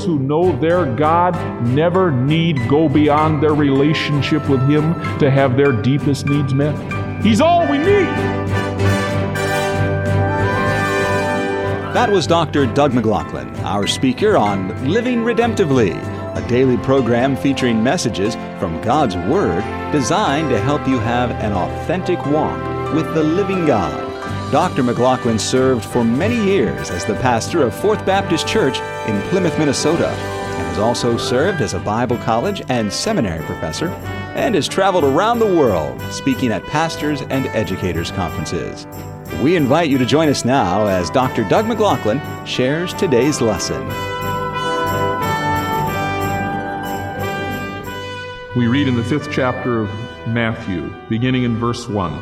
those who know their God never need go beyond their relationship with Him to have their deepest needs met. He's all we need. That was Dr. Doug McLaughlin, our speaker on Living Redemptively, a daily program featuring messages from God's Word designed to help you have an authentic walk with the living God. Dr. McLaughlin served for many years as the pastor of Fourth Baptist Church in Plymouth, Minnesota, and has also served as a Bible college and seminary professor, and has traveled around the world speaking at pastors' and educators' conferences. We invite you to join us now as Dr. Doug McLaughlin shares today's lesson. We read in the 5th chapter of Matthew, beginning in verse 1.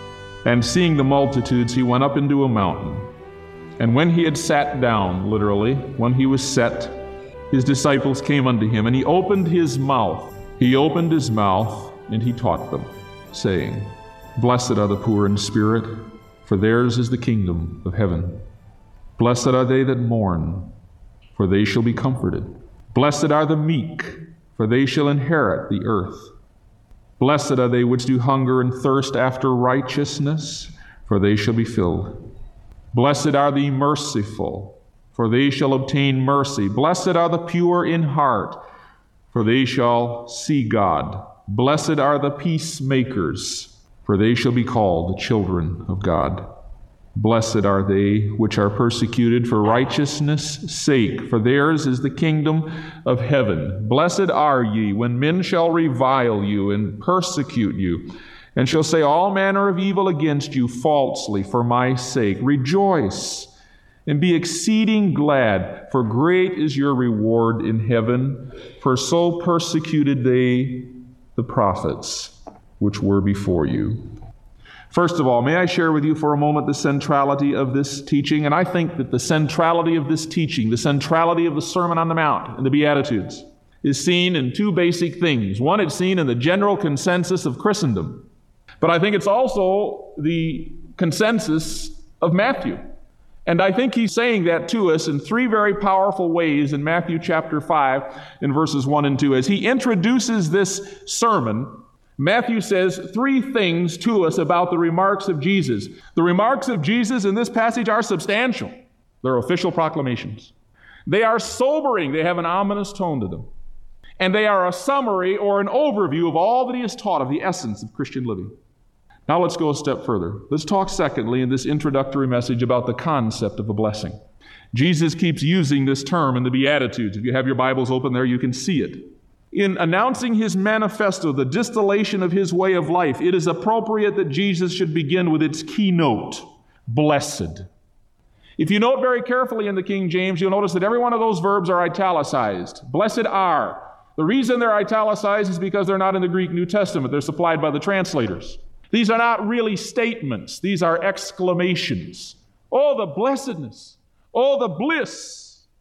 And seeing the multitudes, he went up into a mountain. And when he had sat down, literally, when he was set, his disciples came unto him, and he opened his mouth. He opened his mouth, and he taught them, saying, Blessed are the poor in spirit, for theirs is the kingdom of heaven. Blessed are they that mourn, for they shall be comforted. Blessed are the meek, for they shall inherit the earth. Blessed are they which do hunger and thirst after righteousness, for they shall be filled. Blessed are the merciful, for they shall obtain mercy. Blessed are the pure in heart, for they shall see God. Blessed are the peacemakers, for they shall be called the children of God. Blessed are they which are persecuted for righteousness' sake, for theirs is the kingdom of heaven. Blessed are ye when men shall revile you and persecute you, and shall say all manner of evil against you falsely for my sake. Rejoice and be exceeding glad, for great is your reward in heaven, for so persecuted they the prophets which were before you. First of all, may I share with you for a moment the centrality of this teaching? And I think that the centrality of this teaching, the centrality of the Sermon on the Mount and the Beatitudes, is seen in two basic things. One, it's seen in the general consensus of Christendom. But I think it's also the consensus of Matthew. And I think he's saying that to us in three very powerful ways in Matthew chapter 5 in verses 1 and 2. As he introduces this sermon, Matthew says three things to us about the remarks of Jesus. The remarks of Jesus in this passage are substantial. They're official proclamations. They are sobering. They have an ominous tone to them. And they are a summary or an overview of all that he has taught of the essence of Christian living. Now let's go a step further. Let's talk secondly in this introductory message about the concept of a blessing. Jesus keeps using this term in the Beatitudes. If you have your Bibles open there, you can see it. In announcing his manifesto, the distillation of his way of life, it is appropriate that Jesus should begin with its keynote, blessed. If you note very carefully in the King James, you'll notice that every one of those verbs are italicized. Blessed are. The reason they're italicized is because they're not in the Greek New Testament. They're supplied by the translators. These are not really statements. These are exclamations. Oh, the blessedness. Oh, the bliss.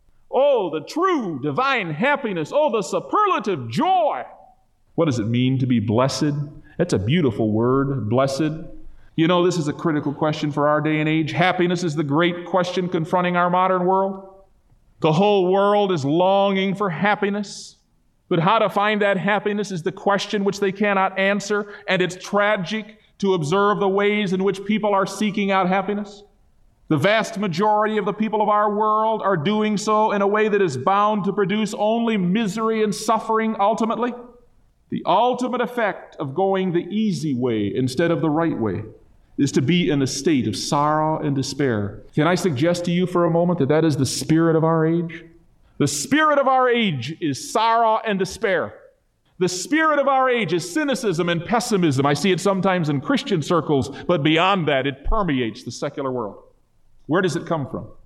Oh, the true divine happiness. Oh, the superlative joy. What does it mean to be blessed? That's a beautiful word, blessed. You know, this is a critical question for our day and age. Happiness is the great question confronting our modern world. The whole world is longing for happiness. But how to find that happiness is the question which they cannot answer. And it's tragic to observe the ways in which people are seeking out happiness. The vast majority of the people of our world are doing so in a way that is bound to produce only misery and suffering ultimately. The ultimate effect of going the easy way instead of the right way is to be in a state of sorrow and despair. Can I suggest to you for a moment that that is the spirit of our age? The spirit of our age is sorrow and despair. The spirit of our age is cynicism and pessimism. I see it sometimes in Christian circles, but beyond that, it permeates the secular world. Where does it come from?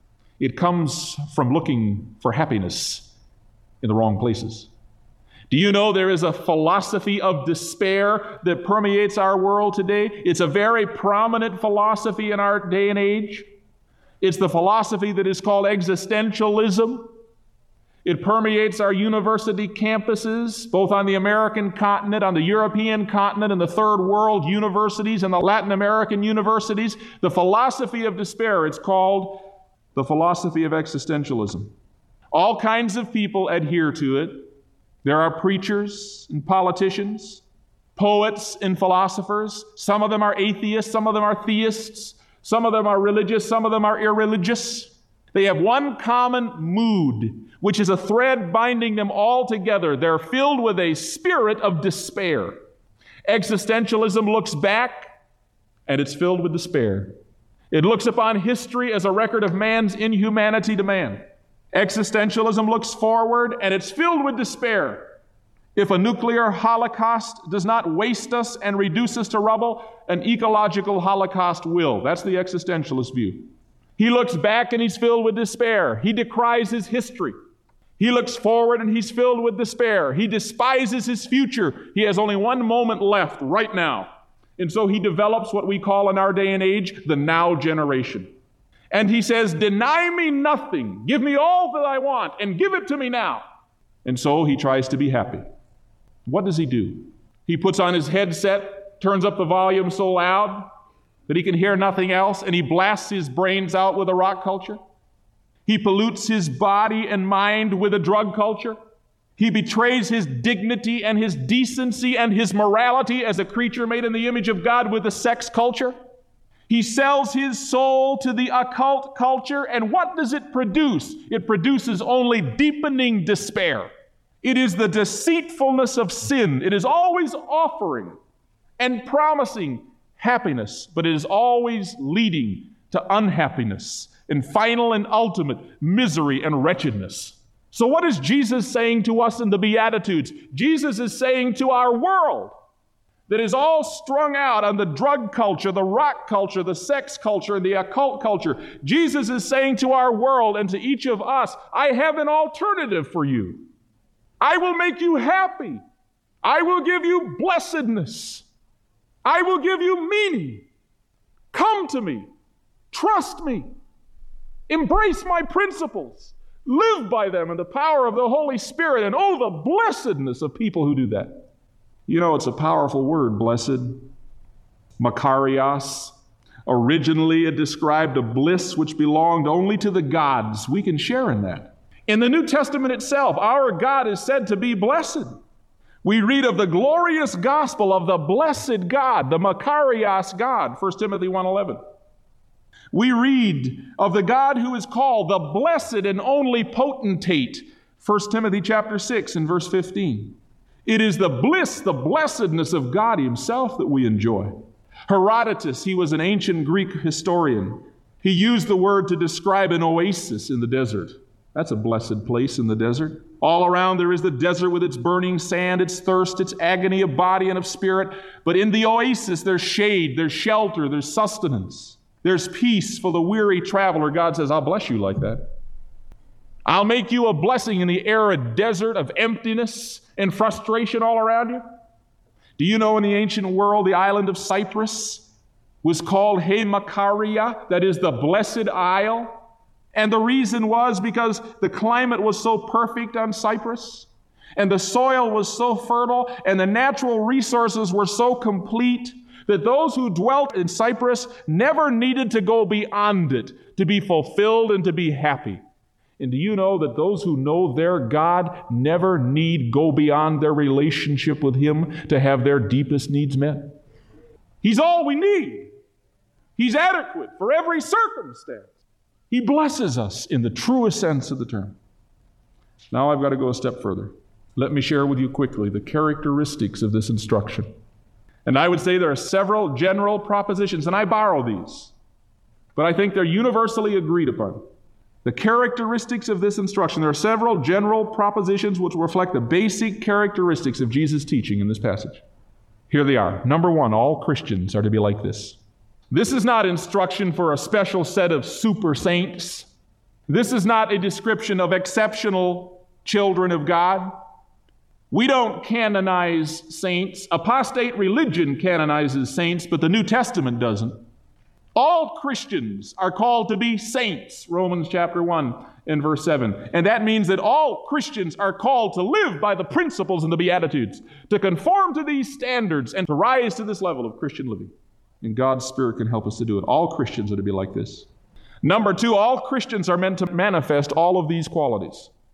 It comes from looking for happiness in the wrong places. Do you know there is a philosophy of despair that permeates our world today? It's a very prominent philosophy in our day and age. It's the philosophy that is called existentialism. It permeates our university campuses, both on the American continent, on the European continent, and the third world universities and the Latin American universities. The philosophy of despair, it's called the philosophy of existentialism. All kinds of people adhere to it. There are preachers and politicians, poets and philosophers. Some of them are atheists, some of them are theists, some of them are religious, some of them are irreligious. They have one common mood, which is a thread binding them all together. They're filled with a spirit of despair. Existentialism looks back, and it's filled with despair. It looks upon history as a record of man's inhumanity to man. Existentialism looks forward, and it's filled with despair. If a nuclear holocaust does not waste us and reduce us to rubble, an ecological holocaust will. That's the existentialist view. He looks back and he's filled with despair. He decries his history. He looks forward and he's filled with despair. He despises his future. He has only one moment left right now. And so he develops what we call in our day and age the now generation. And he says, deny me nothing. Give me all that I want and give it to me now. And so he tries to be happy. What does he do? He puts on his headset, turns up the volume so loud that he can hear nothing else, and he blasts his brains out with a rock culture. He pollutes his body and mind with a drug culture. He betrays his dignity and his decency and his morality as a creature made in the image of God with a sex culture. He sells his soul to the occult culture, and what does it produce? It produces only deepening despair. It is the deceitfulness of sin. It is always offering and promising happiness, but it is always leading to unhappiness and final and ultimate misery and wretchedness. So what is Jesus saying to us in the Beatitudes? Jesus is saying to our world that is all strung out on the drug culture, the rock culture, the sex culture, and the occult culture. Jesus is saying to our world and to each of us, I have an alternative for you. I will make you happy. I will give you blessedness. I will give you meaning. Come to me. Trust me. Embrace my principles. Live by them in the power of the Holy Spirit. And oh, the blessedness of people who do that. You know, it's a powerful word, blessed. Makarios. Originally, it described a bliss which belonged only to the gods. We can share in that. In the New Testament itself, our God is said to be blessed. We read of the glorious gospel of the blessed God, the Makarios God, 1 Timothy 1:11. We read of the God who is called the blessed and only potentate, 1 Timothy chapter 6 and verse 15. It is the bliss, the blessedness of God himself that we enjoy. Herodotus, he was an ancient Greek historian. He used the word to describe an oasis in the desert. That's a blessed place in the desert. All around there is the desert with its burning sand, its thirst, its agony of body and of spirit. But in the oasis, there's shade, there's shelter, there's sustenance. There's peace for the weary traveler. God says, I'll bless you like that. I'll make you a blessing in the arid desert of emptiness and frustration all around you. Do you know in the ancient world, the island of Cyprus was called He Makaria, that is the blessed isle? And the reason was because the climate was so perfect on Cyprus, and the soil was so fertile, and the natural resources were so complete that those who dwelt in Cyprus never needed to go beyond it to be fulfilled and to be happy. And do you know that those who know their God never need go beyond their relationship with Him to have their deepest needs met? He's all we need. He's adequate for every circumstance. He blesses us in the truest sense of the term. Now I've got to go a step further. Let me share with you quickly the characteristics of this instruction. And I would say there are several general propositions, and I borrow these, but I think they're universally agreed upon. The characteristics of this instruction, there are several general propositions which reflect the basic characteristics of Jesus' teaching in this passage. Here they are. Number one, all Christians are to be like this. This is not instruction for a special set of super saints. This is not a description of exceptional children of God. We don't canonize saints. Apostate religion canonizes saints, but the New Testament doesn't. All Christians are called to be saints, Romans chapter 1 and verse 7. And that means that all Christians are called to live by the principles in the Beatitudes, to conform to these standards and to rise to this level of Christian living. And God's Spirit can help us to do it. All Christians are to be like this. Number two, all Christians are meant to manifest all of these qualities.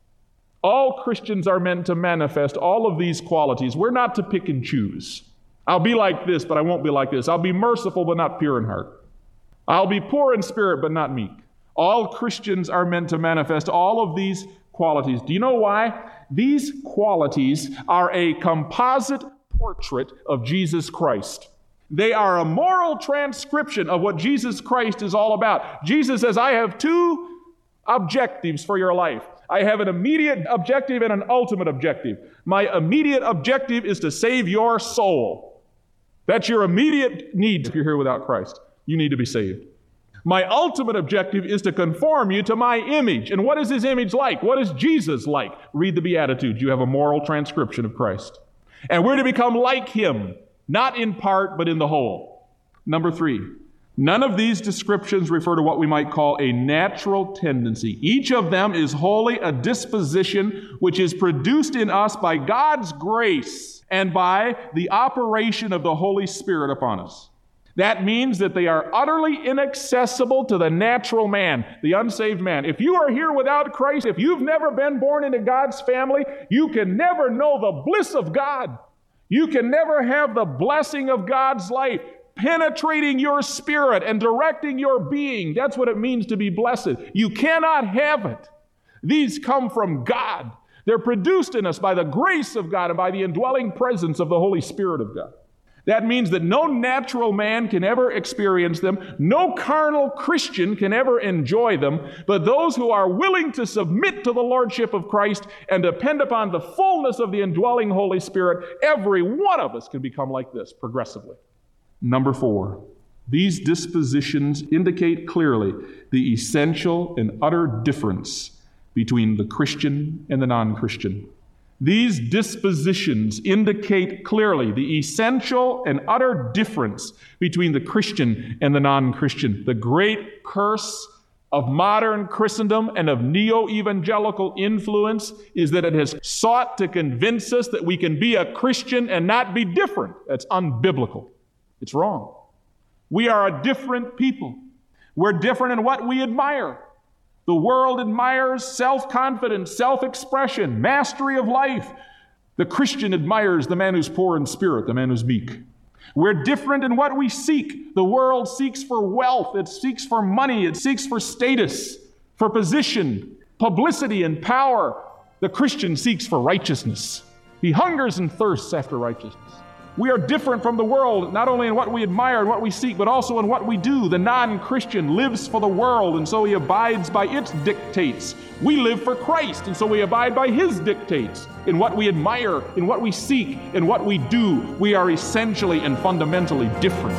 All Christians are meant to manifest all of these qualities. We're not to pick and choose. I'll be like this, but I won't be like this. I'll be merciful, but not pure in heart. I'll be poor in spirit, but not meek. All Christians are meant to manifest all of these qualities. Do you know why? These qualities are a composite portrait of Jesus Christ. They are a moral transcription of what Jesus Christ is all about. Jesus says, I have two objectives for your life. I have an immediate objective and an ultimate objective. My immediate objective is to save your soul. That's your immediate need if you're here without Christ. You need to be saved. My ultimate objective is to conform you to my image. And what is his image like? What is Jesus like? Read the Beatitudes. You have a moral transcription of Christ. And we're to become like him, not in part, but in the whole. Number 3, none of these descriptions refer to what we might call a natural tendency. Each of them is wholly a disposition which is produced in us by God's grace and by the operation of the Holy Spirit upon us. That means that they are utterly inaccessible to the natural man, the unsaved man. If you are here without Christ, if you've never been born into God's family, you can never know the bliss of God. You can never have the blessing of God's life penetrating your spirit and directing your being. That's what it means to be blessed. You cannot have it. These come from God. They're produced in us by the grace of God and by the indwelling presence of the Holy Spirit of God. That means that no natural man can ever experience them. No carnal Christian can ever enjoy them. But those who are willing to submit to the Lordship of Christ and depend upon the fullness of the indwelling Holy Spirit, every one of us can become like this progressively. Number 4, these dispositions indicate clearly the essential and utter difference between the Christian and the non-Christian. These dispositions indicate clearly the essential and utter difference between the Christian and the non-Christian. The great curse of modern Christendom and of neo-evangelical influence is that it has sought to convince us that we can be a Christian and not be different. That's unbiblical. It's wrong. We are a different people. We're different in what we admire. The world admires self-confidence, self-expression, mastery of life. The Christian admires the man who's poor in spirit, the man who's meek. We're different in what we seek. The world seeks for wealth. It seeks for money. It seeks for status, for position, publicity, and power. The Christian seeks for righteousness. He hungers and thirsts after righteousness. We are different from the world, not only in what we admire and what we seek, but also in what we do. The non-Christian lives for the world, and so he abides by its dictates. We live for Christ, and so we abide by his dictates. In what we admire, in what we seek, in what we do, we are essentially and fundamentally different.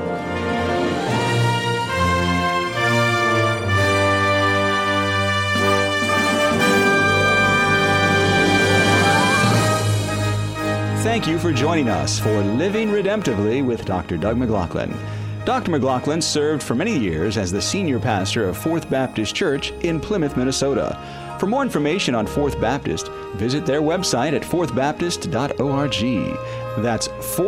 Thank you for joining us for Living Redemptively with Dr. Doug McLaughlin. Dr. McLaughlin served for many years as the senior pastor of Fourth Baptist Church in Plymouth, Minnesota. For more information on Fourth Baptist, visit their website at fourthbaptist.org. That's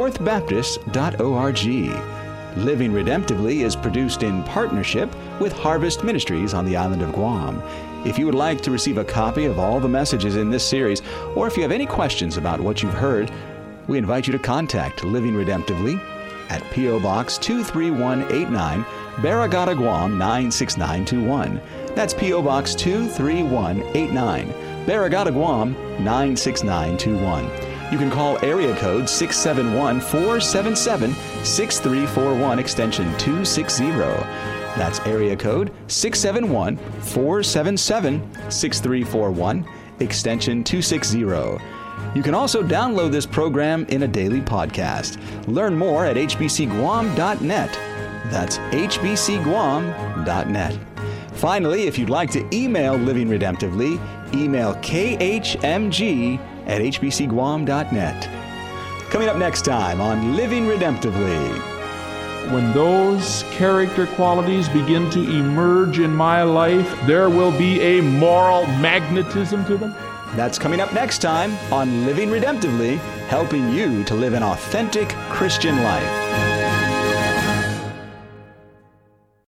fourthbaptist.org. Living Redemptively is produced in partnership with Harvest Ministries on the island of Guam. If you would like to receive a copy of all the messages in this series, or if you have any questions about what you've heard, we invite you to contact Living Redemptively at P.O. Box 23189, Barragata, Guam 96921. That's P.O. Box 23189, Barragata, Guam 96921. You can call area code 671-477-6341, extension 260. That's area code 671-477-6341, extension 260. You can also download this program in a daily podcast. Learn more at hbcguam.net. That's hbcguam.net. Finally, if you'd like to email Living Redemptively, email khmg@hbcguam.net. Coming up next time on Living Redemptively. When those character qualities begin to emerge in my life, there will be a moral magnetism to them. That's coming up next time on Living Redemptively, helping you to live an authentic Christian life.